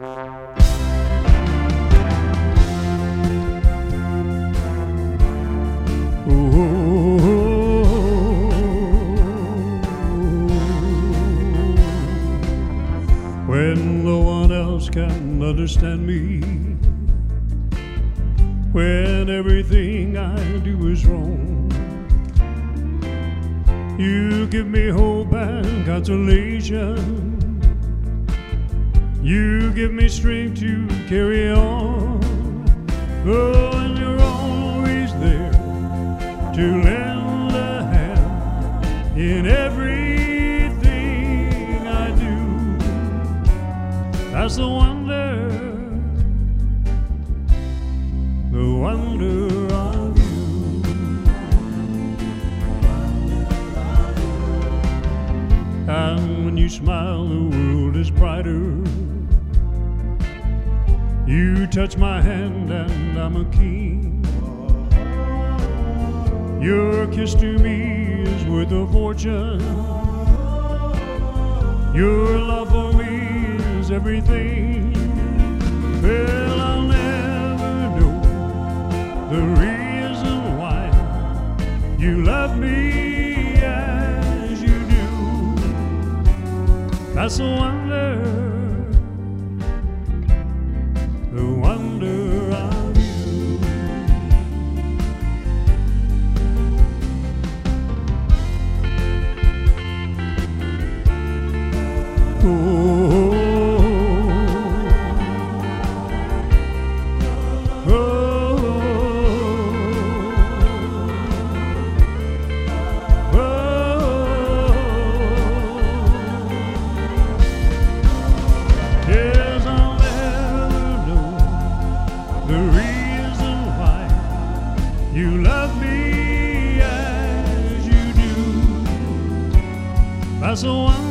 When no one else can understand me, when everything I do is wrong, you give me hope and consolation. You give me strength to carry on. Oh, and you're always there to lend a hand in everything I do. That's the wonder of you. And when you smile, the world is brighter. You touch my hand and I'm a king. Your kiss to me is worth a fortune. Your love for me is everything. Well, I'll never know the reason why you love me as you do. That's the wonder of you. Oh, oh, oh, yes, I'll never know the reason why you love me as you do. That's the one